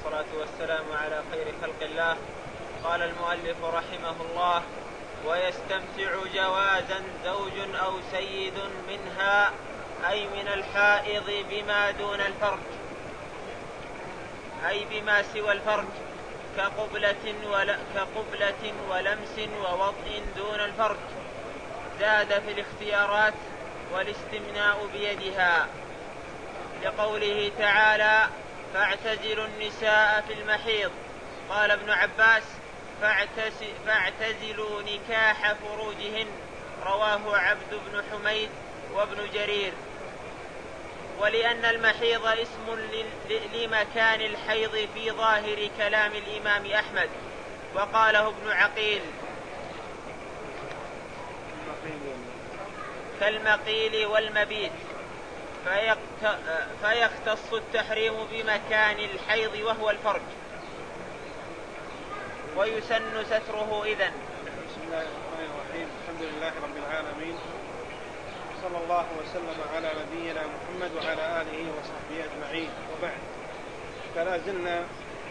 والصلاة والسلام على خير خلق الله. قال المؤلف رحمه الله: ويستمتع جوازا زوج أو سيد منها أي من الحائض بما دون الفرج، أي بما سوى الفرج، كقبلة ولمس ووطء دون الفرج. زاد في الاختيارات: والاستمناء بيدها، لقوله تعالى: فاعتزلوا النساء في المحيض. قال ابن عباس: فاعتزلوا نكاح فروجهن. رواه عبد بن حميد وابن جرير. ولأن المحيض اسم لمكان الحيض في ظاهر كلام الإمام أحمد، وقاله ابن عقيل: كالمقيل والمبيت، فيختص التحريم بمكان الحيض وهو الفرج، ويسن ستره إذن. بسم الله الرحمن الرحيم. الحمد لله رب العالمين، صلى الله وسلم على نبينا محمد وعلى آله وصحبه أجمعين، وبعد. فلا زلنا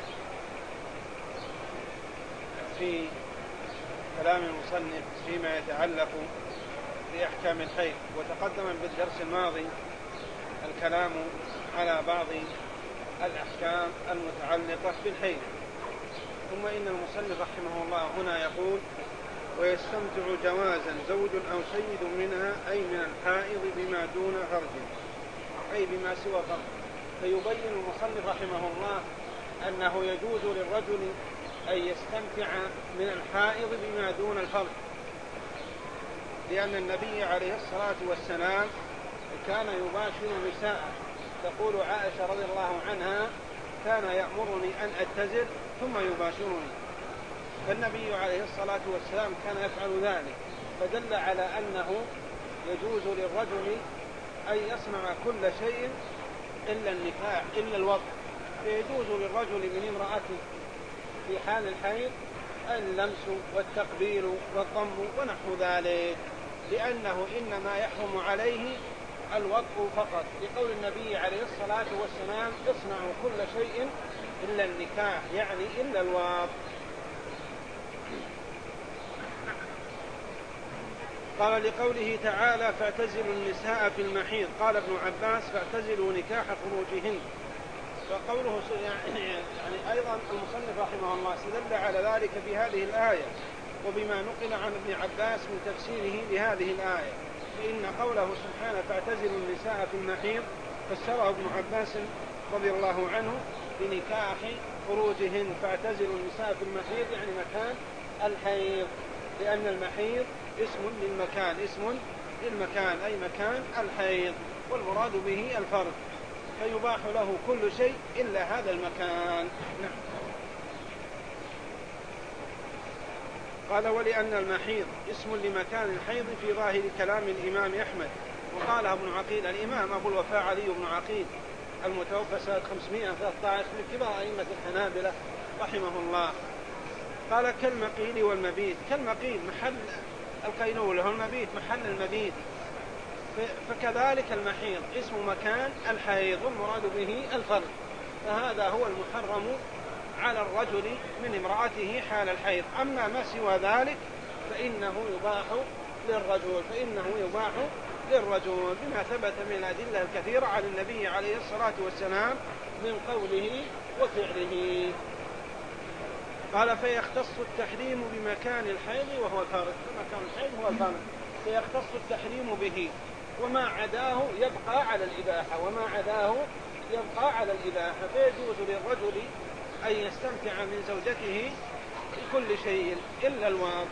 في كلام المصنف فيما يتعلق بأحكام الحيض، وتقدم بالدرس الماضي الكلام على بعض الأحكام المتعلقة بالحيض. ثم إن المصنف رحمه الله هنا يقول: ويستمتع جوازا زوج أو سيد منها أي من الحائض بما دون فرج، أي بما سوى فرج. فيبين المصنف رحمه الله أنه يجوز للرجل أن يستمتع من الحائض بما دون الفرج، لأن النبي عليه الصلاة والسلام كان يباشر نساء. تقول عائشة رضي الله عنها: كان يأمرني أن أتزل ثم يباشرني. فالنبي عليه الصلاة والسلام كان يفعل ذلك، فدل على أنه يجوز للرجل أن يصنع كل شيء إلا النكاح، إلا الوضع. فيجوز للرجل من امرأته في حال الحيض اللمس والتقبيل والضم ونحو ذلك، لأنه إنما يحرم عليه الوضع فقط، لقول النبي عليه الصلاة والسلام: اصنعوا كل شيء إلا النكاح، يعني إلا الوضع. قال: لقوله تعالى: فاعتزلوا النساء في المحيض. قال ابن عباس: فاعتزلوا نكاح فروجهن. فقوله يعني أيضا المصنف رحمه الله استدل على ذلك في هذه الآية، وبما نقل عن ابن عباس من تفسيره لهذه الآية، فإن قوله سبحانه: فاعتزلوا النساء في المحيض، فسره ابن عباس رضي الله عنه بنكاح فروجهن. فاعتزلوا النساء في المحيض يعني مكان الحيض، لأن المحيض اسم للمكان أي مكان الحيض، والمراد به الفرج، فيباح له كل شيء إلا هذا المكان. نعم. قال: ولأن المحيض اسم لمكان الحيض في ظاهر كلام الإمام أحمد، وقال ابن عقيل. الإمام أبو الوفاء علي بن عقيل المتوفى سنة 513 من كبار أئمة الحنابلة رحمه الله. قال: كالمقيل والمبيت. كالمقيل محل القيلولة، والمبيت محل المبيت. فكذلك المحيض اسم مكان الحيض، والمراد به الفرج، فهذا هو المحرم على الرجل من امرأته حال الحيض. أما ما سوى ذلك فإنه يباح للرجل بما ثبت من الأدلة الكثيرة عن النبي عليه الصلاة والسلام من قوله وفعله. قال: فيختص التحريم بمكان الحيض وهو الفرج. مكان الحيض هو الفرج، فيختص التحريم به، وما عداه يبقى على الإباحة. فيجوز للرجل أن يستمتع من زوجته بكل شيء إلا الوضع.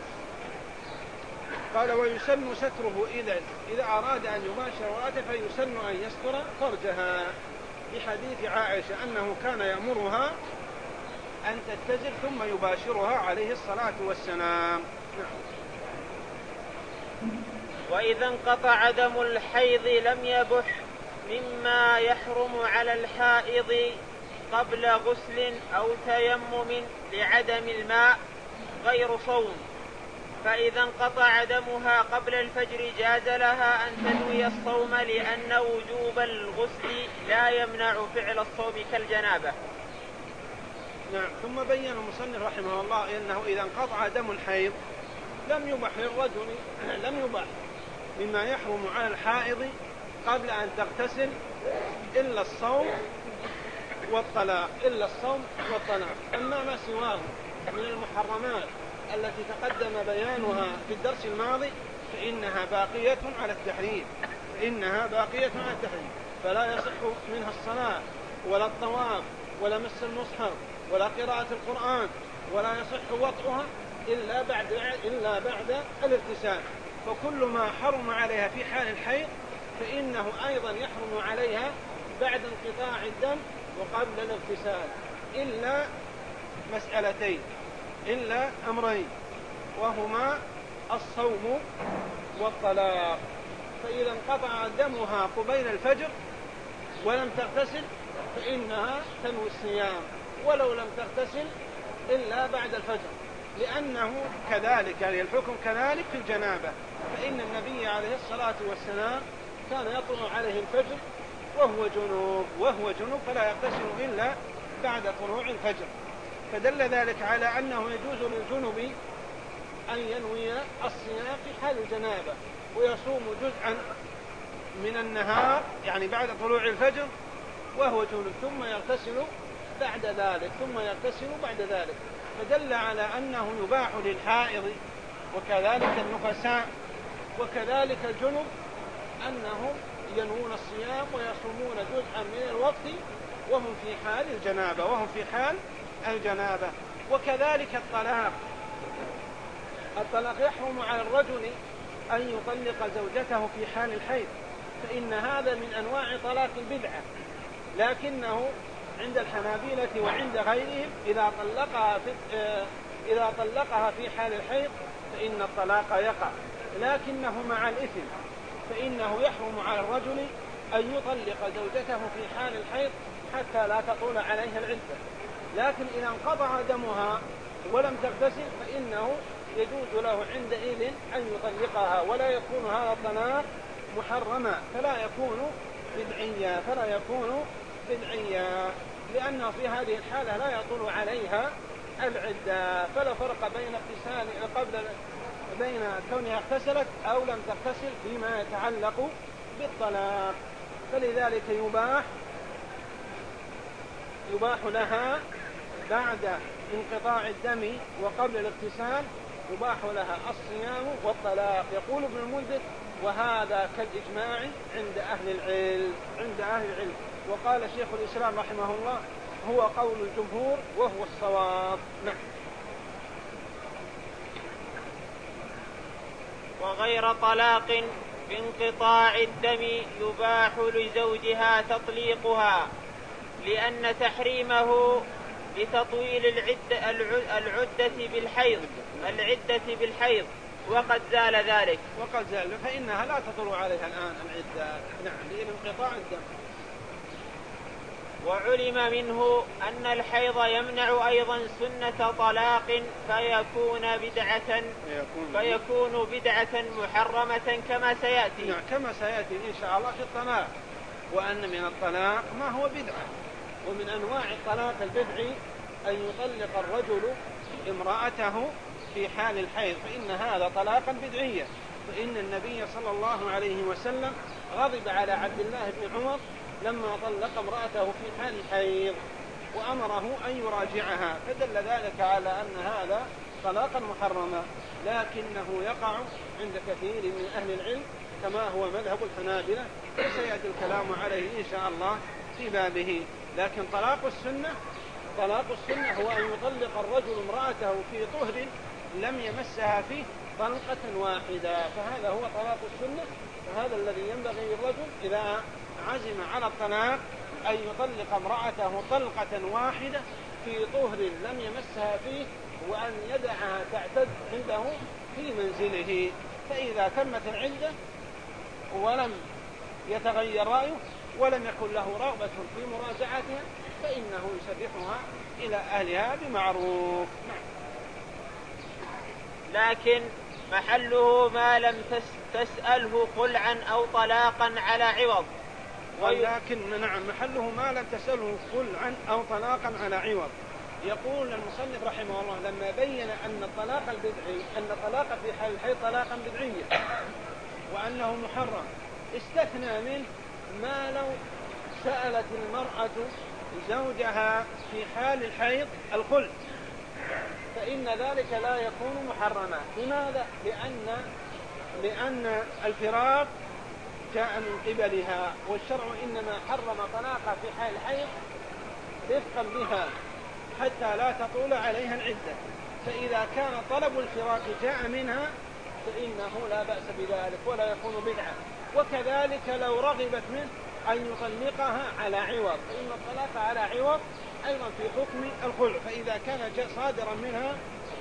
قال: ويسن ستره إذا أراد أن يباشر امرأته فيسن أن يستر فرجها، بحديث عائشة أنه كان يأمرها أن تتزل ثم يباشرها عليه الصلاة والسلام. وإذا انقطع دم الحيض لم يبح مما يحرم على الحائض قبل غسل أو تيمم لعدم الماء غير صوم، فإذا انقطع دمها قبل الفجر جاز لها أن تنوي الصوم، لأن وجوب الغسل لا يمنع فعل الصوم كالجنابة. نعم. ثم بين المصنف رحمه الله أنه إذا انقطع دم الحيض لم يبح للرجل مما يحرم على الحائض قبل أن تغتسل إلا الصوم والطلاق. أما ما سواه من المحرمات التي تقدم بيانها في الدرس الماضي فإنها باقية على التحريم. فلا يصح منها الصلاة ولا الطواف ولا مس المصحف ولا قراءة القرآن، ولا يصح وطئها إلا بعد الاغتسال. فكل ما حرم عليها في حال الحيض فإنه أيضا يحرم عليها بعد انقطاع الدم وقبل الاغتسال، إلا أمرين، وهما الصوم والطلاق. فإذا انقطع دمها قبيل الفجر ولم تغتسل فإنها تنوي الصيام، ولو لم تغتسل إلا بعد الفجر، لأنه كذلك يعني الحكم كذلك في الجنابة. فإن النبي عليه الصلاة والسلام كان يطلع عليه الفجر وهو جنوب فلا يغتسل إلا بعد طلوع الفجر. فدل ذلك على أنه يجوز للجنب أن ينوي الصيام في حال الجنابة ويصوم جزءا من النهار يعني بعد طلوع الفجر وهو جنوب، ثم يغتسل بعد ذلك. فدل على أنه يباح للحائض وكذلك النفساء وكذلك الجنب أنهم ينوون الصيام ويصومون جزءا من الوقت وهم في حال الجنابة. وكذلك الطلاق يحرم على الرجل أن يطلق زوجته في حال الحيض، فإن هذا من أنواع طلاق البدعة، لكنه عند الحنابلة وعند غيرهم إذا طلقها في حال الحيض فإن الطلاق يقع، لكنه مع الإثم، فإنه يحرم على الرجل أن يطلق زوجته في حال الحيض حتى لا تطول عليها العدة. لكن إذا انقطع دمها ولم تغتسل فإنه يجوز له عندئذ أن يطلقها، ولا يكون هذا الطلاق محرما، فلا يكون بدعيا، لأنه في هذه الحالة لا يطول عليها العدة. فلا فرق بين كونها اغتسلت أو لم تغتسل فيما يتعلق بالطلاق. فلذلك يباح لها بعد انقطاع الدم وقبل الاغتسال يباح لها الصيام والطلاق. يقول ابن المنذر: وهذا كالإجماع عند أهل العلم. وقال شيخ الإسلام رحمه الله: هو قول الجمهور وهو الصواب. وغير طلاق بانقطاع الدم يباح لزوجها تطليقها، لأن تحريمه لتطويل العدة بالحيض وقد زال ذلك. فإنها لا تطول عليها الآن العدة لانقطاع الدم. وعلم منه أن الحيض يمنع أيضا سنة طلاق فيكون بدعة محرمة كما سيأتي. كما سيأتي إن شاء الله في الطلاق، وأن من الطلاق ما هو بدعة. ومن أنواع الطلاق البدعي أن يطلق الرجل امرأته في حال الحيض، فإن هذا طلاقا بدعيا. فإن النبي صلى الله عليه وسلم غضب على عبد الله بن عمر لما طلق امرأته في حال الحيض وأمره أن يراجعها، فدل ذلك على أن هذا طلاقا محرما، لكنه يقع عند كثير من أهل العلم كما هو مذهب الحنابلة، وسيأتي الكلام عليه إن شاء الله في بابه. لكن طلاق السنة هو أن يطلق الرجل امرأته في طهر لم يمسها فيه طلقة واحدة، فهذا هو طلاق السنة. فهذا الذي ينبغي للرجل إذا عزم على الطلاق أن يطلق امرأته طلقة واحدة في طهر لم يمسها فيه، وأن يدعها تعتد عنده في منزله. فإذا تمت العدة ولم يتغير رأيه ولم يكن له رغبة في مراجعتها فإنه يسرحها إلى أهلها بمعروف. لكن محله ما لم تسأله خلعا أو طلاقا على عوض. محله ما لم تسأله خلعا أو طلاقا على عوض. يقول المصنف رحمه الله لما بين أن الطلاق البدعي أن الطلاق في حال الحيض طلاقا بدعيا وأنه محرم، استثنى منه ما لو سألت المرأة زوجها في حال الحيض الخلع، فإن ذلك لا يكون محرما. لماذا؟ لأن الفراق جاء من قبلها، والشرع إنما حرم طلاقها في حال الحيض رفقا بها حتى لا تطول عليها العدة، فإذا كان طلب الفراق جاء منها فإنه لا بأس بذلك ولا يكون بدعة. وكذلك لو رغبت منه أن يطلقها على عوض، فإن الطلاق على عوض أيضا في حكم الخلع، فإذا كان صادرا منها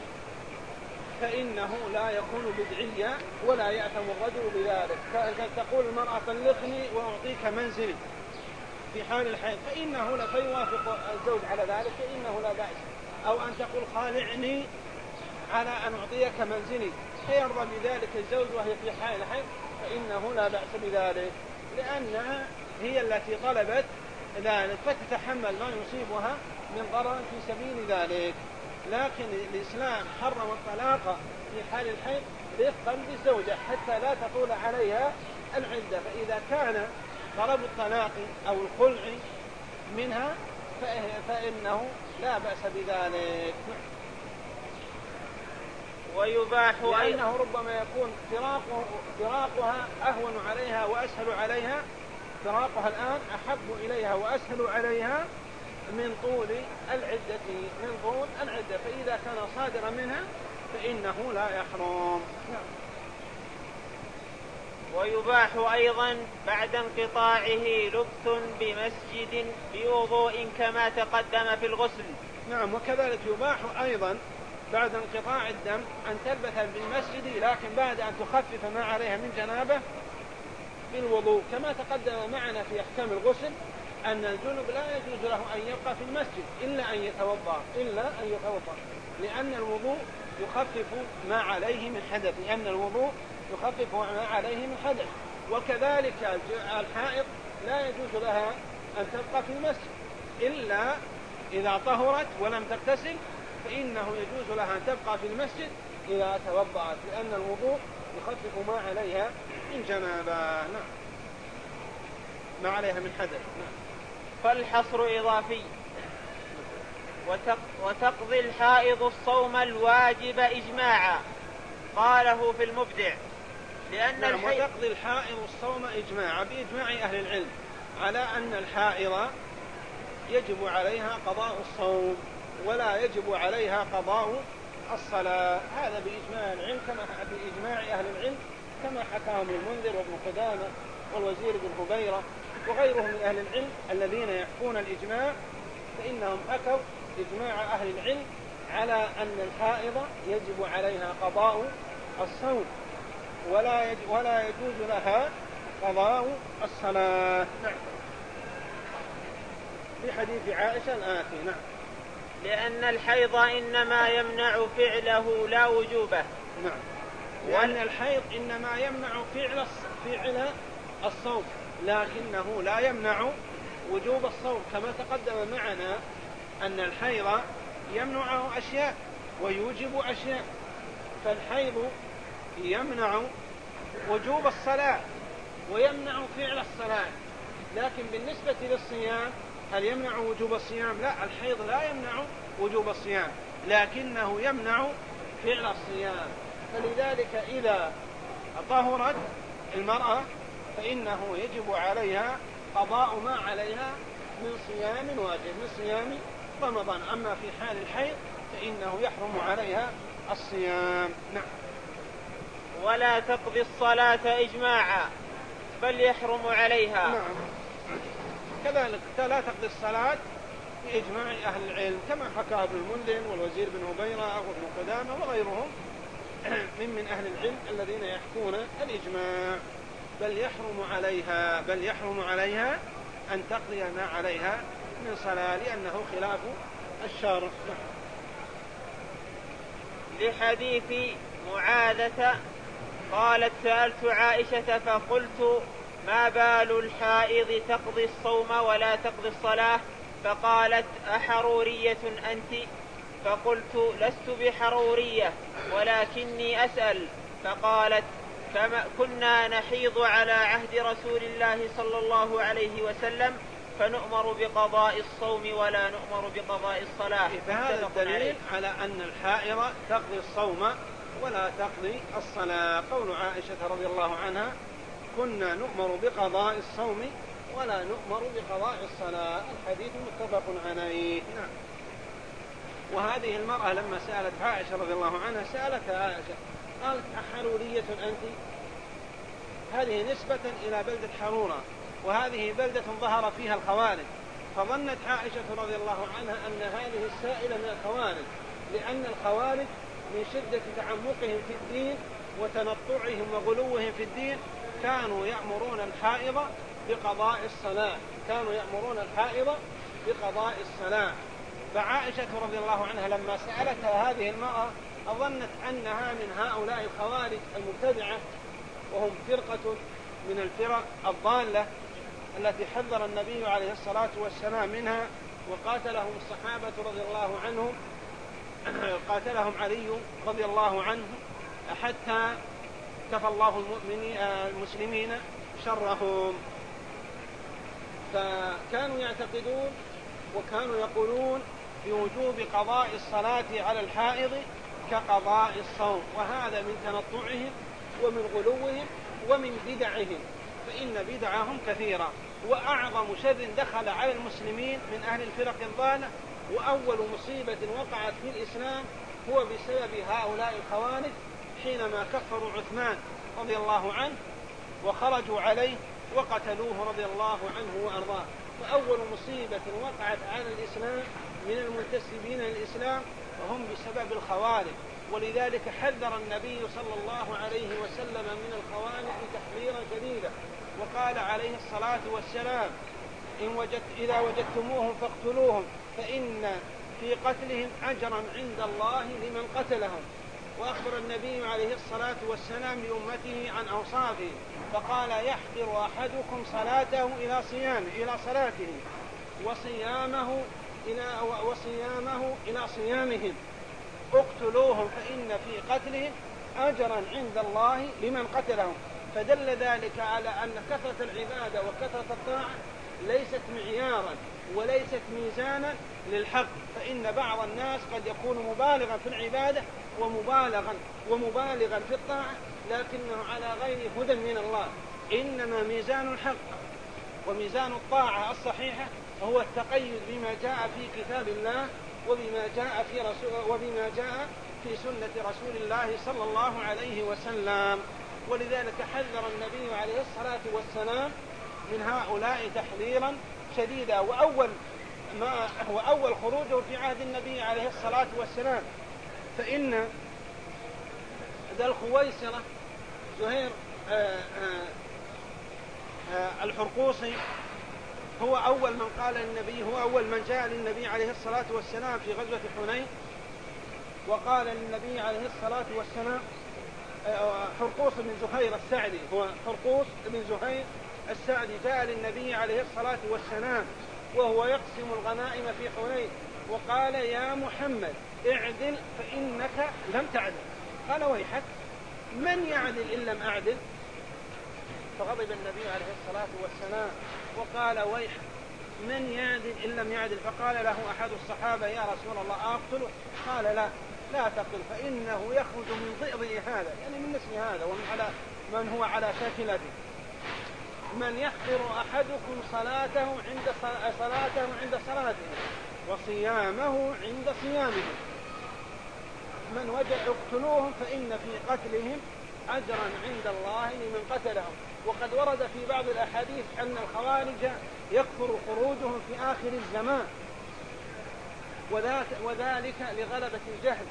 فإنه لا يكون بدعيا ولا يأثم الرجل بذلك. كأن تقول المرأة طلقني وأعطيك منزلي في حال الحيض فإنه لا فيوافق الزوج على ذلك فإنه لا بأس، أو أن تقول خالعني على أن أعطيك منزلي فيرضى بذلك الزوج وهي في حال الحيض فإنه لا بأس بذلك، لأنها هي التي طلبت ذلك فتتحمل ما يصيبها من ضرر في سبيل ذلك. لكن الإسلام حرم الطلاق في حال الحيض رفقا بالزوجة حتى لا تطول عليها العدة، فإذا كان طلب الطلاق أو الخلع منها فإنه لا بأس بذلك. ويباح لأنه ربما يكون فراقها أهون عليها وأسهل عليها، فراقها الآن أحب إليها وأسهل عليها من طول العدة، فإذا كان صادرا منها فإنه لا يحرم. ويباح أيضا بعد انقطاعه لبث بمسجد بوضوء كما تقدم في الغسل. نعم، وكذلك يباح أيضا بعد انقطاع الدم أن تلبث بالمسجد لكن بعد أن تخفف ما عليها من جنابه بالوضوء، كما تقدم معنا في أحكام الغسل أن الجنب لا يجوز له أن يبقى في المسجد إلا أن يتوضأ لأن الوضوء يخفف ما عليه من حدث، وكذلك الحائض لا يجوز لها أن تبقى في المسجد إلا إذا طهرت ولم تغتسل، فإنه يجوز لها أن تبقى في المسجد إذا توضأت، لأن الوضوء يخفف ما عليها من جنابة، ما عليها من حدث. فالحصر إضافي. وتقضي الحائض الصوم الواجب إجماعا، قاله في المبدع، لأن وتقضي الحائض الصوم إجماعا بإجماع أهل العلم على أن الحائض يجب عليها قضاء الصوم ولا يجب عليها قضاء الصلاة، هذا بإجماع العلم بإجماع أهل العلم كما حكاهم المنذر وابن قدامة والوزير بن هبيرة وغيرهم من أهل العلم الذين يحكون الإجماع، فإنهم حكوا إجماع أهل العلم على أن الحائض يجب عليها قضاء الصوم ولا يجوز لها قضاء الصلاة. في حديث عائشة الآتي. لأن الحيض إنما يمنع فعله لا وجوبه. لأن الحيض إنما يمنع فعل الصوم لكنه لا يمنع وجوب الصوم، كما تقدم معنا أن الحيض يمنع أشياء ويوجب أشياء، فالحيض يمنع وجوب الصلاة ويمنع فعل الصلاة، لكن بالنسبة للصيام هل يمنع وجوب الصيام؟ لا، الحيض لا يمنع وجوب الصيام لكنه يمنع فعل الصيام، فلذلك إذا طهرت المرأة فإنه يجب عليها قضاء ما عليها من صيام واجب من صيام رمضان، أما في حال الحيض فإنه يحرم عليها الصيام. ولا تقضي الصلاة إجماعا بل يحرم عليها. كذلك لا تقضي الصلاة بإجماع أهل العلم كما حكى ابن المنذر والوزير بن هبيرة وابن قدامة وغيرهم من أهل العلم الذين يحكون الإجماع، بل يحرم عليها أن تقضي ما عليها من صلاة لأنه خلاف الشرع. لحديث معاذة قالت سألت عائشة فقلت ما بال الحائض تقضي الصوم ولا تقضي الصلاة؟ فقالت: أحرورية أنت؟ فقلت: لست بحرورية ولكني أسأل. فقالت: كنا نحيض على عهد رسول الله صلى الله عليه وسلم فنؤمر بقضاء الصوم ولا نؤمر بقضاء الصلاة. فهذا الدليل على أن الحائض تقضي الصوم ولا تقضي الصلاة. قول عائشة رضي الله عنها: كنا نؤمر بقضاء الصوم ولا نؤمر بقضاء الصلاة. الحديث متفق عليه. نعم. وهذه المرأة لما سألت عائشة رضي الله عنها سألتها عائشة قالت: أحرورية أنت؟ هذه نسبة إلى بلدة حرورة، وهذه بلدة ظهر فيها الخوارج، فظنت عائشة رضي الله عنها أن هذه السائلة من الخوارج، لأن الخوارج من شدة تعمقهم في الدين وتنطعهم وغلوهم في الدين كانوا يأمرون الحائض بقضاء الصلاة، فعائشة رضي الله عنها لما سألتها هذه المرأة أظنت أنها من هؤلاء الخوارج المبتدعة، وهم فرقة من الفرق الضالة التي حذر النبي عليه الصلاة والسلام منها وقاتلهم الصحابة رضي الله عنهم، قاتلهم علي رضي الله عنه حتى كفى الله المسلمين شرهم. فكانوا يعتقدون وكانوا يقولون بوجوب قضاء الصلاة على الحائض كقضاء الصوم، وهذا من تنطعهم ومن غلوهم ومن بدعهم، فإن بدعهم كثيرة. وأعظم شر دخل على المسلمين من أهل الفرق الضالة وأول مصيبة وقعت في الإسلام هو بسبب هؤلاء الخوارج حينما كفروا عثمان رضي الله عنه وخرجوا عليه وقتلوه رضي الله عنه وأرضاه. فأول مصيبة وقعت على الإسلام من المنتسبين للإسلام وهم بسبب الخوارج، ولذلك حذر النبي صلى الله عليه وسلم من الخوارج تحذيرا شديدا، وقال عليه الصلاة والسلام: إذا وجدتموهم فاقتلوهم فإن في قتلهم أجرا عند الله لمن قتلهم. وأخبر النبي عليه الصلاة والسلام لأمته عن أوصافه فقال: يحقر أحدكم صلاته إلى صلاته وصيامه إلى صيامهم، اقتلوهم فإن في قتلهم أجرا عند الله لمن قتلهم. فدل ذلك على أن كثرة العبادة وكثرة الطاعة ليست معيارا وليست ميزانا للحق، فإن بعض الناس قد يكون مبالغا في العبادة ومبالغا في الطاعة لكنه على غير هدى من الله. إنما ميزان الحق وميزان الطاعة الصحيحة هو التقيد بما جاء في كتاب الله وبما جاء في سنة رسول الله صلى الله عليه وسلم. ولذلك حذر النبي عليه الصلاة والسلام من هؤلاء تحذيرا شديدا. وأول خروجه في عهد النبي عليه الصلاة والسلام، فإن ذا الخويصرة زهير الحرقوصي هو أول من قال للنبي، هو أول من جاء للنبي عليه الصلاة والسلام في غزوة حنين وقال للنبي عليه الصلاة والسلام: حرقوص بن زهير السعدي، هو حرقوص بن زهير السعدي جاء للنبي عليه الصلاة والسلام وهو يقسم الغنائم في حنين وقال: يا محمد اعدل فإنك لم تعدل. قال: ويحك، من يعدل إن لم أعدل؟ فغضب النبي عليه الصلاة والسلام وقال: ويحك، من يعدل إن لم يعدل؟ فقال له أحد الصحابة: يا رسول الله أقتله؟ قال: لا تقتل، فإنه يخرج من ضئضئ هذا، يعني من نسل هذا ومن هو على شاكلته. من يحقر أحدكم صلاته عند صلاته وصيامه عند صيامه، من وجد اقتلوهم فإن في قتلهم أجرا عند الله لمن قتلهم. وقد ورد في بعض الأحاديث أن الخوارج يكثر خروجهم في آخر الزمان، وذلك لغلبة الجهل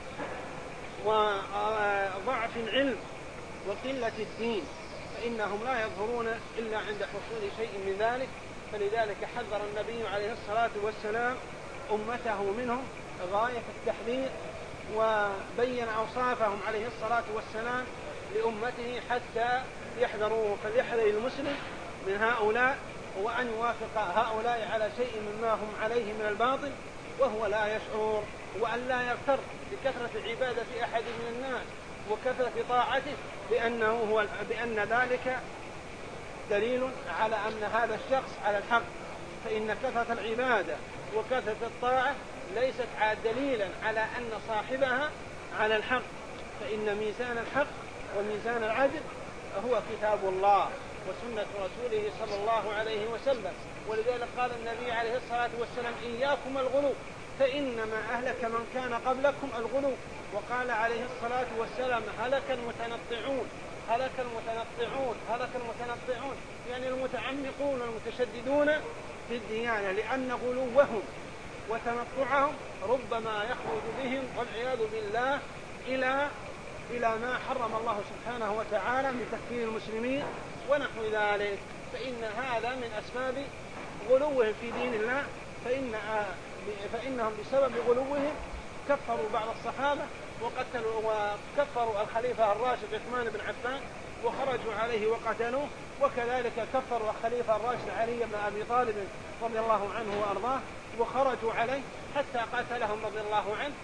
وضعف العلم وقلة الدين، فإنهم لا يظهرون إلا عند حصول شيء من ذلك. فلذلك حذر النبي عليه الصلاة والسلام أمته منهم غاية التحذير وبين أوصافهم عليه الصلاة والسلام لأمته حتى يحذروه. فليحذر المسلم من هؤلاء هو أن يوافق هؤلاء على شيء مما هم عليه من الباطل وهو لا يشعر، وأن لا يغتر بكثرة عبادة أحد من الناس وكثرة طاعته بأن ذلك دليل على أن هذا الشخص على الحق. فإن كثرة العبادة وكثرة الطاعة ليست دليلا على أن صاحبها على الحق، فإن ميزان الحق وميزان العدل هو كتاب الله وسنة رسوله صلى الله عليه وسلم. ولذلك قال النبي عليه الصلاة والسلام: إياكم الغلو فإنما أهلك من كان قبلكم الغلو. وقال عليه الصلاة والسلام: هلك المتنطعون هلك المتنطعون هلك المتنطعون، يعني المتعمقون المتشددون في الديانة، لأن غلوهم وتنطعهم ربما يخرج بهم والعياذ بالله إلى ما حرم الله سبحانه وتعالى من تكفير المسلمين ونحو ذلك. فإن هذا من أسباب غلوهم في دين الله، فإنهم بسبب غلوهم كفروا بعض الصحابة وكفروا الخليفة الراشد عثمان بن عفان وخرجوا عليه وقتلوه، وكذلك كفروا الخليفة الراشد علي بن أبي طالب رضي الله عنه وأرضاه وخرجوا عليه حتى قاتلهم رضي الله عنه،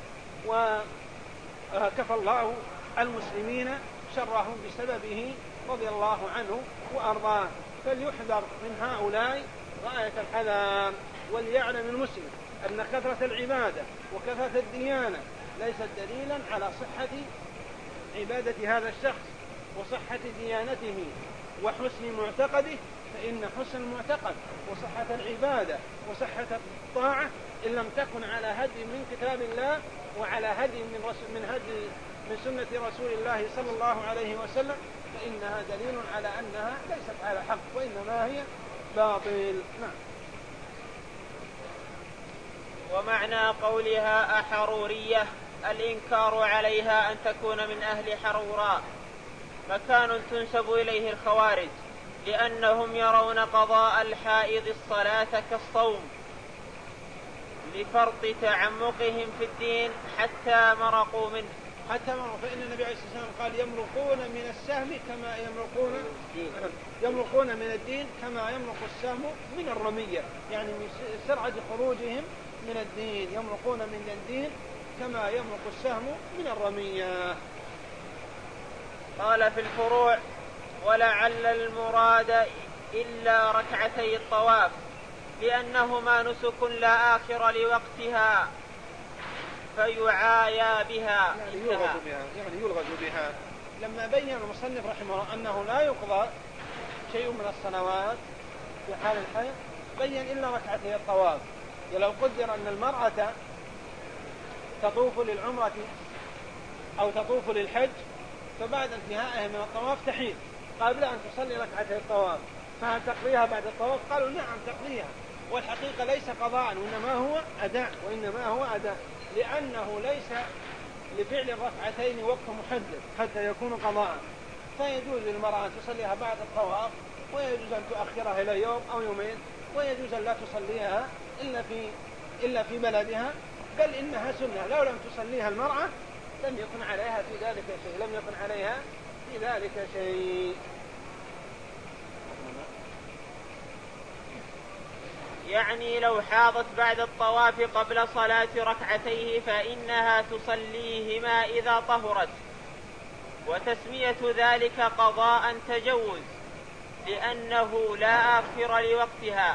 وكفى الله المسلمين شرهم بسببه رضي الله عنه وأرضاه. فليحذر من هؤلاء غاية الحذر، وليعلم المسلم أن كثرة العبادة وكثرة الديانة ليست دليلا على صحة عبادة هذا الشخص وصحة ديانته وحسن معتقده. فإن حسن المعتقد وصحة العبادة وصحة الطاعة إن لم تكن على هدي من كتاب الله وعلى هدي من سنة رسول الله صلى الله عليه وسلم فإنها دليل على أنها ليست على حق وإنما هي باطل. نعم. ومعنى قولها أحرورية الإنكار عليها أن تكون من أهل حروراء، مكان تنسب إليه الخوارج، لأنهم يرون قضاء الحائض الصلاة كالصوم لفرط تعمقهم في الدين حتى مرقوا منه. فإن النبي عليه الصلاة والسلام قال: يمرقون من السهم كما يمرقون من الدين كما يمرق السهم من الرمية، يعني من سرعة خروجهم من الدين يمرقون من الدين كما يمرق السهم من الرمية. قال في الفروع: ولعل المراد إلا ركعتي الطواف لأنهما نسك لا آخر لوقتها فيعايا بها، يعني يلغز بها. لما بين المصنف رحمه الله أنه لا يقضى شيء من الصلوات في حال الحيض بين إلا ركعتي الطواف. ولو قدر أن المرأة تطوف للعمرة أو تطوف للحج فبعد انتهائها من الطواف تحيض قبل أن تصلي ركعتي الطواف، فهل تقضيها بعد الطواف؟ قالوا نعم تقضيها، والحقيقة ليس قضاء وإنما هو أداء لأنه ليس لفعل الركعتين وقت محدد حتى يكون قضاء. فيجوز للمرأة أن تصليها بعد الطواف، ويجوز أن تؤخرها إلى يوم أو يومين، ويجوز أن لا تصليها إلا في بلدها، بل إنها سنة. لو لم تصليها المرأة لم يكن عليها في ذلك شيء. يعني لو حاضت بعد الطواف قبل صلاة ركعتيه فإنها تصليهما إذا طهرت، وتسمية ذلك قضاء تجوز لأنه لا آخر لوقتها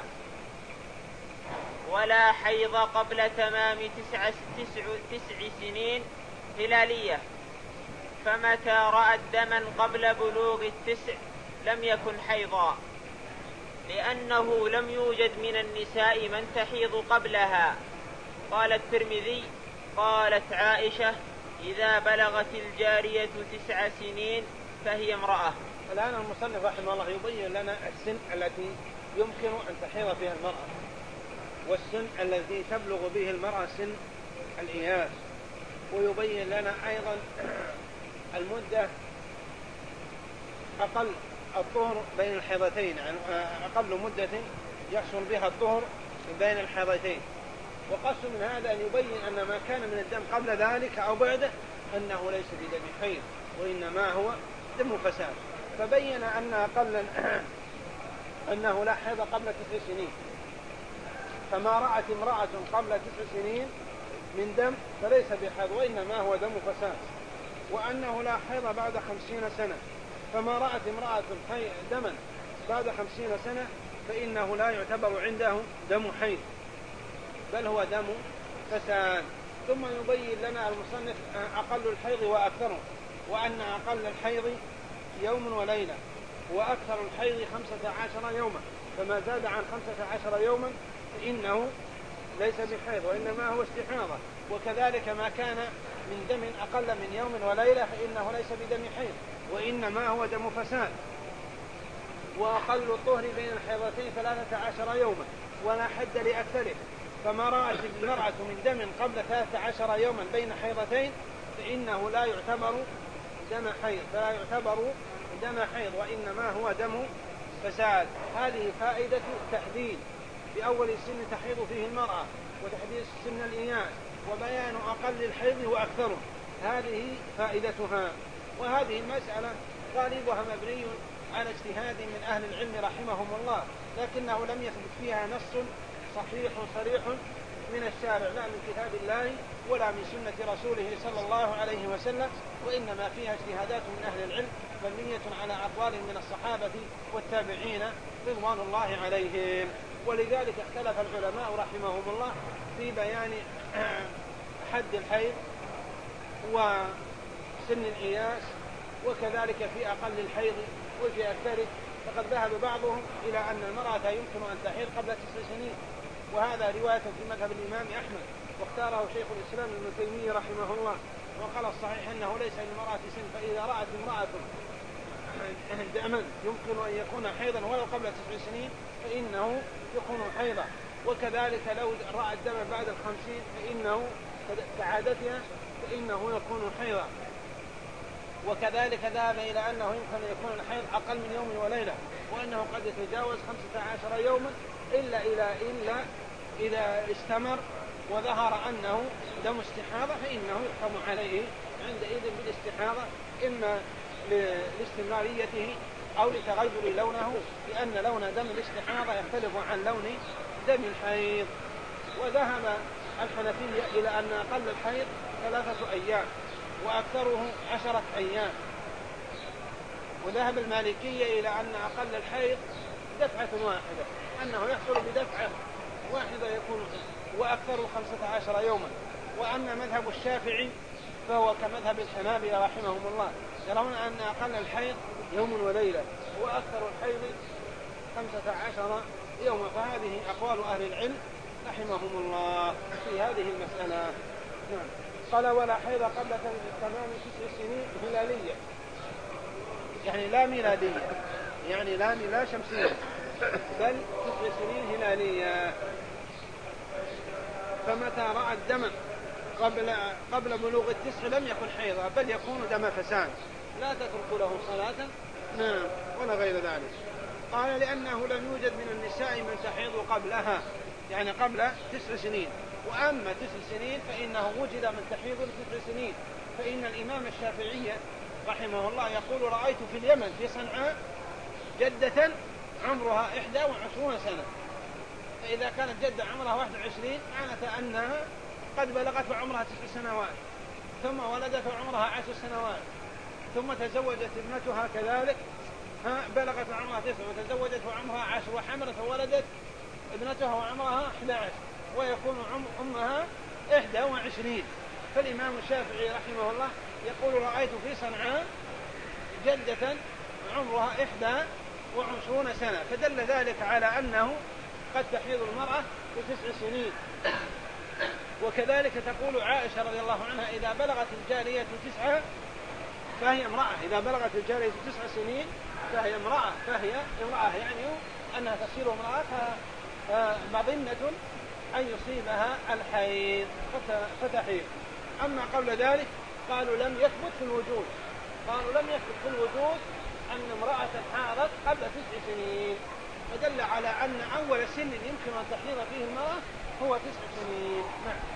ولا حيض قبل تمام 9 سنين هلالية، فمتى رأت دما قبل بلوغ 9 لم يكن حيضا، لأنه لم يوجد من النساء من تحيض قبلها. قال الترمذي: قالت عائشة: إذا بلغت الجارية 9 سنين فهي امرأة. الآن المصنف رحمه الله يبين لنا السن التي يمكن أن تحيض فيها المرأة، والسن الذي تبلغ به المرأة سن الإياس، ويبين لنا أيضا المدة أقل الطهر بين الحيضتين، يعني أقل مدة يحصل بها الطهر بين الحيضتين. وقصد من هذا أن يبين أن ما كان من الدم قبل ذلك أو بعده أنه ليس بدم حيض وإنما هو دم فساد. فبين أن أنه لا حيض قبل 9 سنين، فما رأت امرأة قبل 9 سنين من دم فليس بحيض وإنما هو دم فساد. وأنه لا حيض بعد 50 سنة، فما رأت امرأة دما بعد 50 سنة فإنه لا يعتبر عنده دم حيض بل هو دم فساد. ثم يبين لنا المصنف أقل الحيض وأكثره، وأن أقل الحيض يوم وليلة، وأكثر الحيض 15 يوما، فما زاد عن 15 يوما فإنه ليس بحيض وإنما هو استحاضة. وكذلك ما كان من دم أقل من يوم وليلة فإنه ليس بدم حيض وإنما هو دم فساد. وأقل الطهر بين الحيضتين 13 يوما ولا حد لأكثره، فما رأت المرأة من دم قبل 13 يوما بين حيضتين فإنه لا يعتبر دم حيض وإنما هو دم فساد. هذه فائدة التحديد بأول سن تحيض فيه المرأة، وتحديد سن الإناث، وبيان أقل الحيض وأكثره، هذه فائدتها. وهذه المسألة غالبها مبني على اجتهاد من أهل العلم رحمهم الله، لكنه لم يثبت فيها نص صريح من الشارع، لا من كتاب الله ولا من سنة رسوله صلى الله عليه وسلم، وإنما فيها اجتهادات من أهل العلم مبنية على أقوال من الصحابة والتابعين رضوان الله عليهم. ولذلك اختلف العلماء رحمهم الله في بيان حد الحيض وسن الإياس، وكذلك في أقل الحيض وفي أكثره. فقد ذهب بعضهم إلى أن المرأة يمكن أن تحيض قبل 9 سنين، وهذا رواية في مذهب الإمام أحمد، واختاره شيخ الإسلام ابن تيمية رحمه الله، وقال الصحيح أنه ليس للمرأة سن، فإذا رأت امرأة دما يمكن أن يكون حيضا ولو قبل 9 سنين فإنه يكون حيضا. وكذلك لو رأت دما بعد 50 فإنه كعادتها فإنه يكون حيضا. وكذلك ذهب إلى أنه يمكن أن يكون الحيض أقل من يوم وليلة، وأنه قد يتجاوز 15 يوما إلا إذا استمر وظهر أنه دم استحاضة فإنه يحكم عليه عندئذ بالاستحاضة، إما لاستمراريته أو لتغير لونه، لأن لون دم الاستحاضة يختلف عن لون دم الحيض. وذهب الحنفية إلى أن أقل الحيض 3 أيام وأكثره 10 أيام. وذهب المالكية إلى أن أقل الحيض دفعة واحدة، أنه يحصل بدفعة واحدة يكون، وأكثره 15 يوما. وأن مذهب الشافعي فهو كمذهب الحنابلة رحمهم الله، يرون أن أقل الحيض يوم وليلة وأكثر الحيض 15 يوما. فهذه أقوال أهل العلم رحمهم الله في هذه المسألة. قال ولا حيض قبل تمام 9 سنين هلالية، يعني لا ميلادية، يعني لا شمسية، بل 9 سنين هلالية. فمتى رأى الدم قبل بلوغ 9 لم يكن حيضا بل يكون دم فساد، لا تترك له صلاة ولا غير ذلك. قال لأنه لم يوجد من النساء من تحيض قبلها، يعني قبل 9 سنين. وأما 9 سنين فإنه وجد من تحيض 9 سنين. فإن الإمام الشافعي رحمه الله يقول رأيت في اليمن في صنعاء جدة عمرها 21 سنة، فإذا كانت جدة عمرها 21 معناته أنها قد بلغت وعمرها 9 سنوات، ثم ولدت وعمرها 10 سنوات، ثم تزوجت ابنتها كذلك بلغت وعمرها 9، وتزوجت وعمرها 10، وحملت وولدت ابنتها وعمرها 11، ويكون أمها 21. فالإمام الشافعي رحمه الله يقول رأيت في صنعاء جدة عمرها 21 سنة، فدل ذلك على أنه قد تحيض المرأة ب9 سنين. وكذلك تقول عائشة رضي الله عنها إذا بلغت الجارية 9 فهي امرأة، إذا بلغت الجارية 9 سنين فهي امرأة، يعني أنها تصير امرأة مظنة أن يصيبها الحيض فتحيض. أما قبل ذلك قالوا لم يثبت في الوجود أن امرأة حاضت قبل 9 سنين، فدل على أن أول سن يمكن أن تحيض فيه المرأة هو 9 سنين.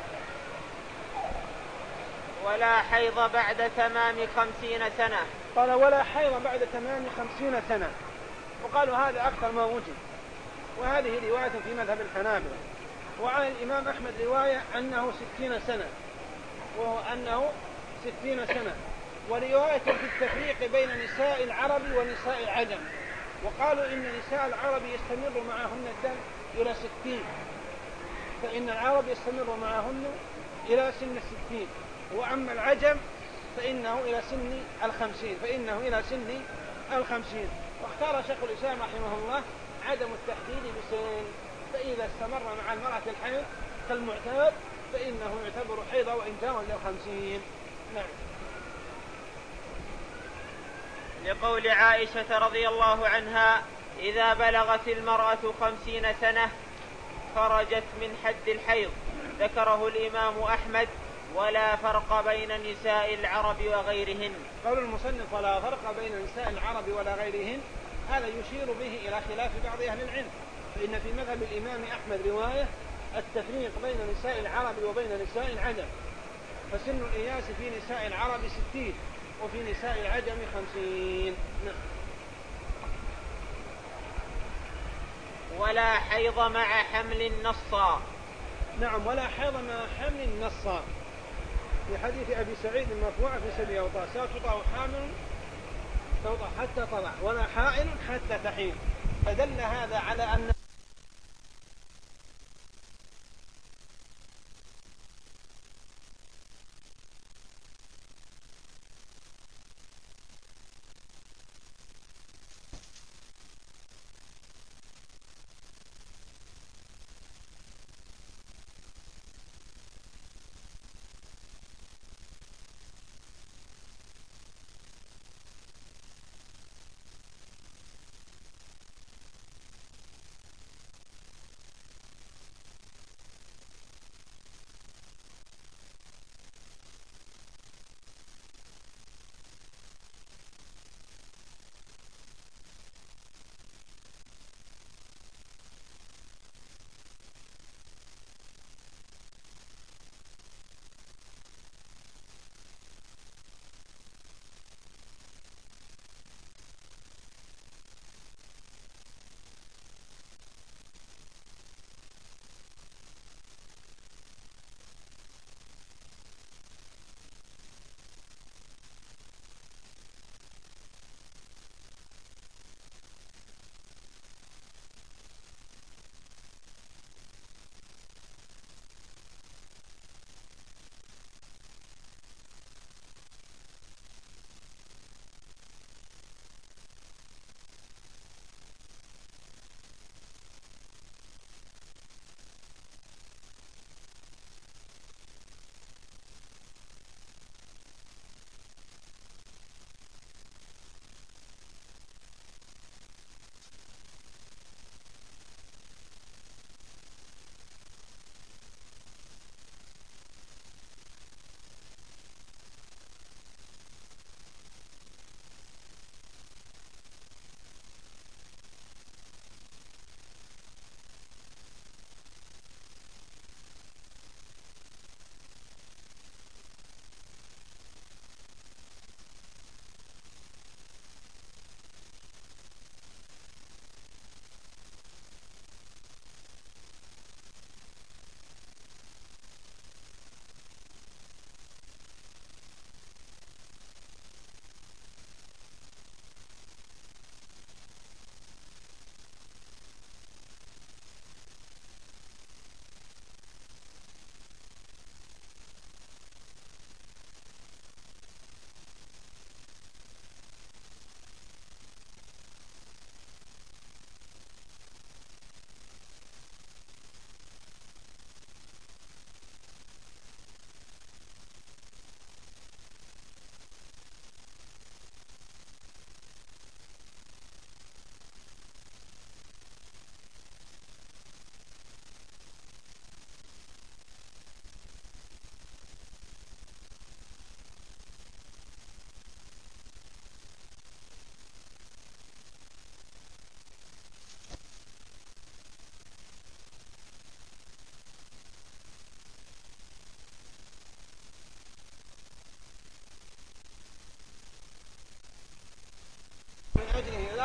ولا حيض بعد تمام 50 سنة. قال ولا حيض بعد تمام 50 سنة، وقالوا هذا أكثر ما وجد. وهذه رواية في مذهب الحنابلة. وعن الإمام أحمد رواية أنه 60 سنة، وهو أنه 60 سنة. ورواية في التفريق بين نساء العرب ونساء العجم، وقالوا إن نساء العرب يستمر معهن الدم إلى 60، فإن العرب يستمر معهن إلى سن 60، وأما العجم فإنه إلى سن 50. واختار شيخ الإسلام رحمه الله عدم التحديد بسن، فإذا استمر مع المرأة الحيض كالمعتاد فإنه يعتبر حيضا وإن جاوز 50. نعم. لقول عائشة رضي الله عنها: إذا بلغت المرأة 50 سنة خرجت من حد الحيض. ذكره الإمام أحمد: ولا فرق بين نساء العرب وغيرهن. قول المصنف: ولا فرق بين نساء العرب ولا غيرهن، هذا يشير به إلى خلاف بعض أهل العلم، فإن في مذهب الإمام أحمد رواية التفريق بين نساء العرب وبين نساء العجم، فسن الإياس في نساء العرب 60 وفي نساء العجم 50. ولا حيض مع حمل نصا. نعم، ولا حيض مع حمل نصا، في حديث أبي سعيد المرفوع في سبيل وطأ: ستطأ حامل توطأ حتى طلع، ولا حائل حتى تحيض. فدل هذا على أن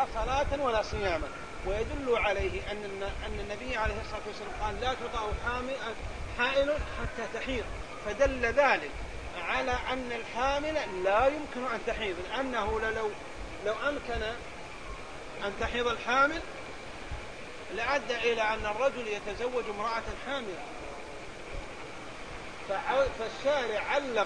لا صلاة ولا صياما. ويدل عليه أن النبي عليه الصلاة والسلام قال لا تطأ حائل حتى تحيض، فدل ذلك على أن الحامل لا يمكن أن تحيض، لأنه لو أمكن أن تحيض الحامل لأدى إلى أن الرجل يتزوج امرأة حاملة. فالشارع علق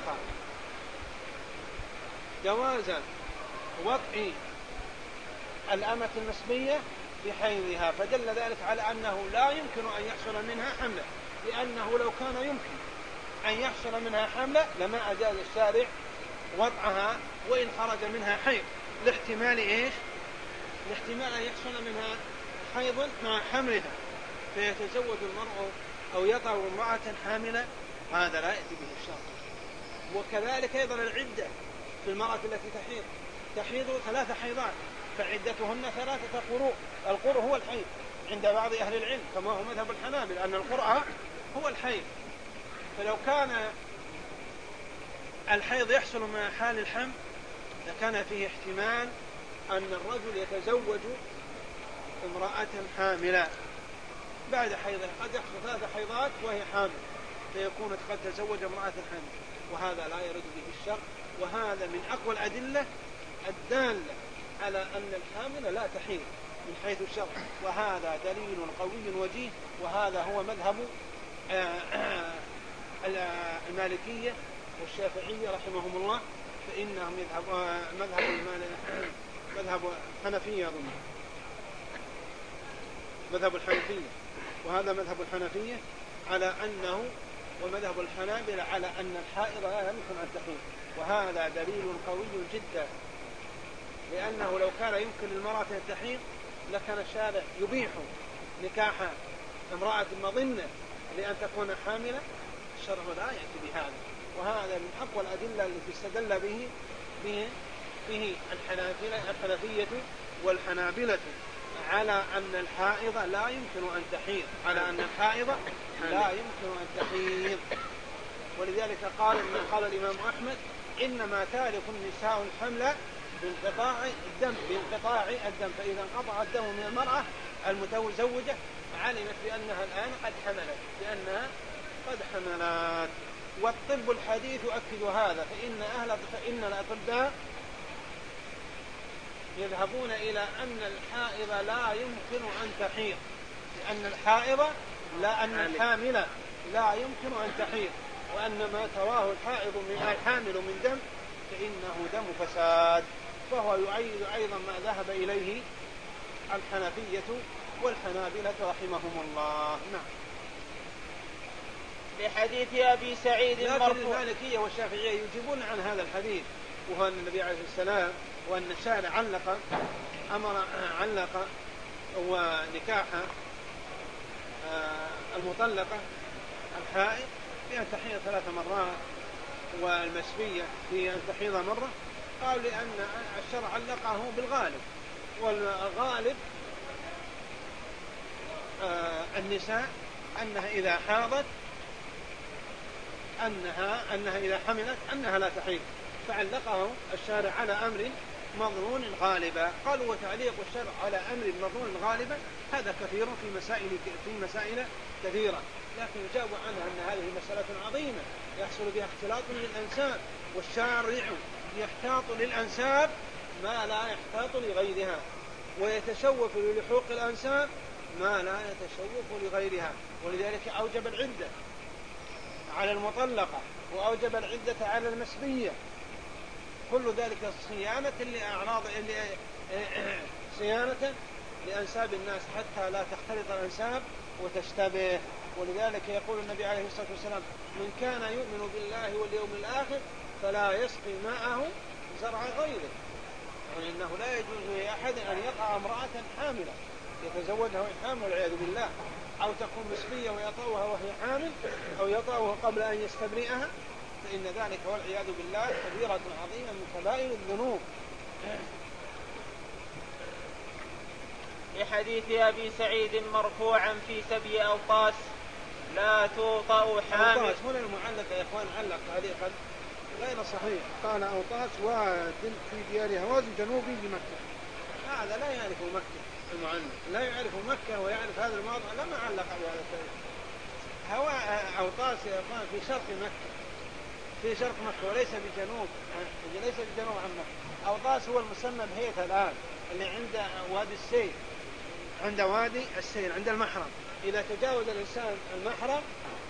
جواز وطئ الأمة المسبية بحيضها، فدل ذلك على أنه لا يمكن أن يحصل منها حملة، لأنه لو كان يمكن أن يحصل منها حملة لما أجاز الشارع وضعها وإن خرج منها حيض، لاحتمال إيش؟ لاحتمال أن يحصل منها حيض مع حملها فيتزوج المرء أو يطأ امرأة حاملة، هذا لا يأتي به الشرع. وكذلك أيضا العدة في المرأة التي تحيض 3 حيضات، فعدتهن 3 قروء. القرء هو الحيض عند بعض أهل العلم كما هو مذهب الحنابلة أن القرء هو الحيض. فلو كان الحيض يحصل مع حال الحمل لكان فيه احتمال أن الرجل يتزوج امرأة حاملة بعد حيضها، قد يحصل 3 حيضات وهي حامل فيكون قد تزوج امرأة حامل، وهذا لا يرد به الشرع. وهذا من أقوى الأدلة الدالة على أن الحامل لا تحيض من حيث الشرع، وهذا دليل قوي وجيه. وهذا هو مذهب المالكية والشافعية رحمهم الله، فإنهم مذهب الحنفية مذهب الحنفية، وهذا مذهب الحنفية على أنه، ومذهب الحنابلة على أن الحائض لا يمكن أن تحيض. وهذا دليل قوي جدا، لأنه لو كان يمكن للمرأة أن تحيض لكان الشارع يبيح نكاح امرأة مظنة لأن تكون حاملة، الشرع لا يأتي بهذا. وهذا من أقوى الأدلة التي استدل به الحنفية والحنابلة على أن الحائض لا يمكن أن تحيض، ولذلك قال الإمام أحمد إنما تارك النساء الحمل بانقطاع الدم، فإذا انقطع الدم من المرأة المتزوجة علمت بأنها الآن قد حملت. والطب الحديث يؤكد هذا، فإن الأطباء يذهبون إلى أن الحائض لا يمكن أن تحيض، لأن الحامل لا يمكن أن تحيض، وأن ما تراه الحامل من دم فإنه دم فساد. فهو يؤيد أيضا ما ذهب إليه الحنفية والحنابلة رحمهم الله. نعم. لحديث أبي سعيد لكن المالكية والشافعية يجيبون عن هذا الحديث، وهو أن النبي عليه السلام وأن الشارع علق ونكاح المطلقة الحائض بأن تحيض 3 مرات والمسبية في أن تحيض مرة، قالوا لأن الشرع علقه بالغالب، والغالب النساء أنها إذا حاضت أنها إذا حملت أنها لا تحيض، فعلقه الشارع على أمر مظنون غالبا. قالوا وتعليق الشرع على أمر مظنون غالبا هذا كثير في مسائل كثيرة، لكن يجاب عنها أن هذه مسألة عظيمة يحصل بها اختلاط للأنساب، والشارع يحتاط للأنساب ما لا يحتاط لغيرها، ويتشوف للحوق الأنساب ما لا يتشوف لغيرها. ولذلك أوجب العدة على المطلقة وأوجب العدة على المسبية، كل ذلك صيانة لأنساب الناس حتى لا تختلط الأنساب وتشتبه. ولذلك يقول النبي عليه الصلاة والسلام من كان يؤمن بالله واليوم الآخر فلا يسقي ماءه زرع غيره، يعني أنه لا يجوز لأحد أن يقع امرأة حاملة يتزوجها وهي حامل والعياذ بالله، أو تكون مسبية ويطأها وهي حامل، أو يطأها قبل أن يستبرئها، فإن ذلك والعياذ بالله كبيرة عظيمة من كبائر الذنوب. لحديث أبي سعيد مرفوعا في سبي أوطاس لا توطأ حامل. أوطاس هنا المعلق يا إخوان علق تعليقا غير صحيح، قال أوطاس واد في ديار هوازن جنوبي لمكة، هذا لا يعرف مكة، المعلق لا يعرف مكة ويعرف هذا الموضع، لما علق بهذا الشيء. هواء أوطاس يا إخوان في شرق مكة، في شرق مكة وليس بجنوب، ليس بجنوب عن مكة. أوطاس هو المسمى بهيئة الآن اللي عند وادي السيل، عند وادي السيل عند المحرم. إذا تجاوز الإنسان المحرم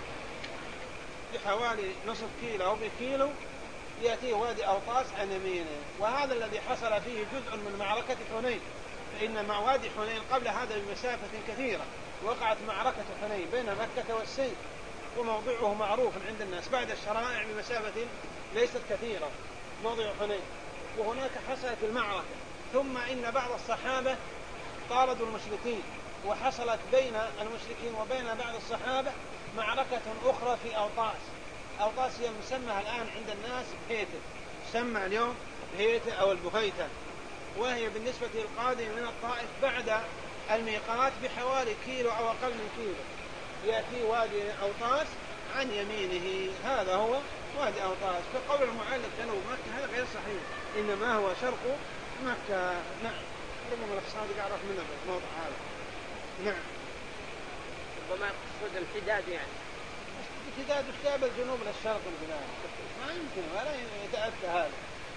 بحوالي نصف كيلو أو بكيلو يأتيه وادي أوطاس عن يمينه، وهذا الذي حصل فيه جزء من معركة حنين. فإن مع وادي حنين قبل هذا بمسافة كثيرة وقعت معركة حنين بين مكة والسيل، وموضعه معروف عند الناس بعد الشرائع بمسافة ليست كثيرة، موضع حنين، وهناك حصلت المعركة. ثم إن بعض الصحابة طاردوا المشركين، وحصلت بين المشركين وبين بعض الصحابة معركة أخرى في أوطاس. أوطاس هي مسمى الآن عند الناس بهيته، تسمى اليوم بهيته أو البهيتة، وهي بالنسبة للقادم من الطائف بعد الميقات بحوالي كيلو أو أقل من كيلو يأتي وادي أوطاس عن يمينه، هذا هو وادي أوطاس. فقول المعلق جنوب مكة هذا غير صحيح، إنما هو شرق مكة. نعم، ربما الصادق أعرف منه الموضع هذا. نعم، ربما يقصد الحداد، يعني امتداد الشعب الجنوب للشرق البلاد، ما يمكن ولا يتأتى هذا.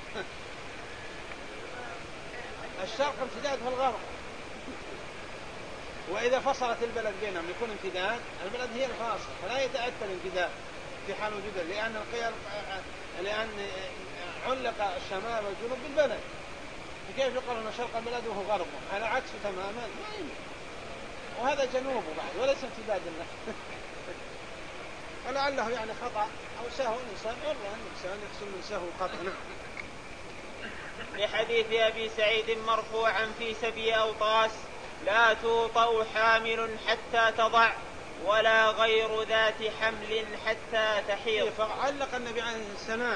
الشرق امتداد في الغرب، وإذا فصلت البلد بينهم يكون امتداد، البلد هي الفاصل، فلا يتأتى الامتداد في حال وجوده، لأن علق الشمال والجنوب بالبلد، فكيف يقال أن شرق البلد وهو غربه؟ على عكسه تماما، ما يمكن. وهذا جنوبه بعد وليس امتداد له. ولعله يعني خطأ أو سهو الإنسان، والله الإنسان يحصل من سهو خطأ. نعم. لحديث أبي سعيد مرفوعا في سبي أوطاس: لا توطأ حامل حتى تضع، ولا غير ذات حمل حتى تحيض. فعلق النبي عليه السلام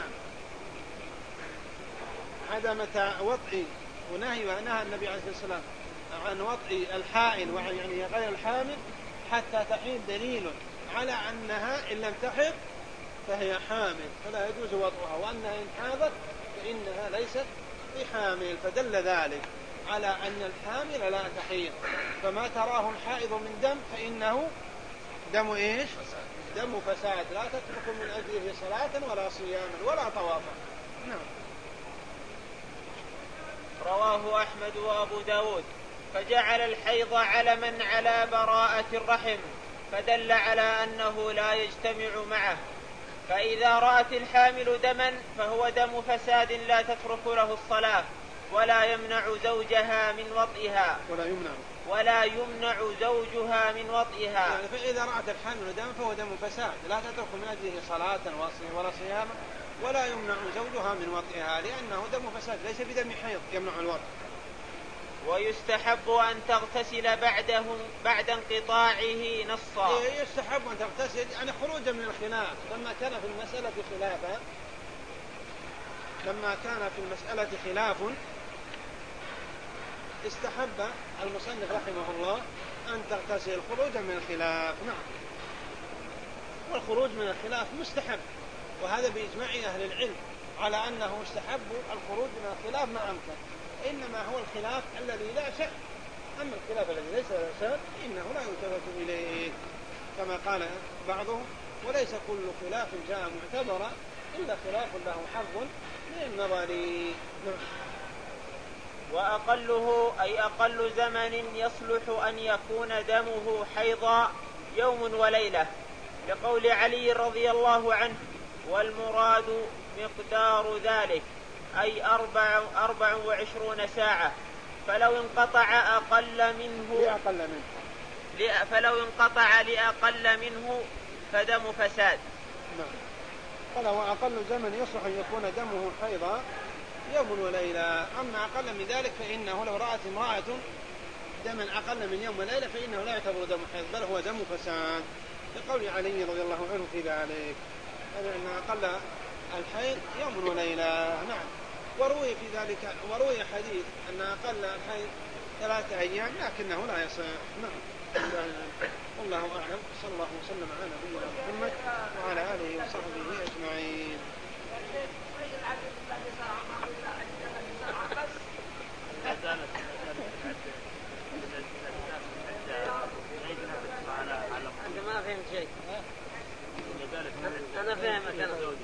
عدم وطئ ونهى النبي عليه السلام عن وطئ الحائل يعني غير الحامل حتى تحيض، دليل على أنها إن لم تحض فهي حامل فلا يجوز وضعها، وأنها إن حاضت فإنها ليست بحامل، فدل ذلك على أن الحامل لا تحيض. فما تراه الحائض من دم فإنه دم إيش؟ دم فساد، لا تترك من أجله صلاة ولا صياما ولا طوافا. نعم. رواه أحمد وأبو داود: فجعل الحيض علما على براءة الرحم، فدل على أنه لا يجتمع معه. فإذا رأت الحامل دما فهو دم فساد لا تترك له الصلاة، ولا يمنع زوجها من وطئها، ولا يمنع زوجها من وطئها. يعني فإذا رأت الحامل دما فهو دم فساد لا تترك من أجله صلاة ولا صياما، ولا يمنع زوجها من وطئها، لأنه دم فساد ليس بدم حيض يمنع الوطء. ويستحب أن تغتسل بعد انقطاعه نصا. يستحب أن تغتسل يعني خروجا من الخلاف. لما كان في المسألة خلاف استحب المصنف رحمه الله أن تغتسل خروجا من الخلاف. نعم. والخروج من الخلاف مستحب، وهذا بإجماع أهل العلم على أنه مستحب الخروج من الخلاف ما أمكن، إنما هو الخلاف الذي لا شك. أما الخلاف الذي ليس لا شك إنه لا يلتفت إليه، كما قال بعضهم: وليس كل خلاف جاء معتبرا إلا خلاف له حظ من النظر. وأقله أي أقل زمن يصلح أن يكون دمه حيضا يوم وليلة، لقول علي رضي الله عنه: والمراد مقدار ذلك أي 24 ساعة، فلو انقطع لأقل منه فدم فساد. نعم. فلو أقل زمن يصلح أن يكون دمه حيضا يوم وليلة. أما أقل من ذلك فإنه لو رأت امرأة دما أقل من يوم وليلة فإنه لا يعتبر دم حيض بل هو دم فساد، لقول علي رضي الله عنه في ذلك أن أقل الحيض يوم وليلة. نعم. وروي حديث أن أقل الحيض 3 أيام لكنه لا يصح. نعم. والله أعلم. صلى الله وسلم على نبينا محمد وعلى آله وصحبه أجمعين. فهمت شيء. أنا فاهمك أنا.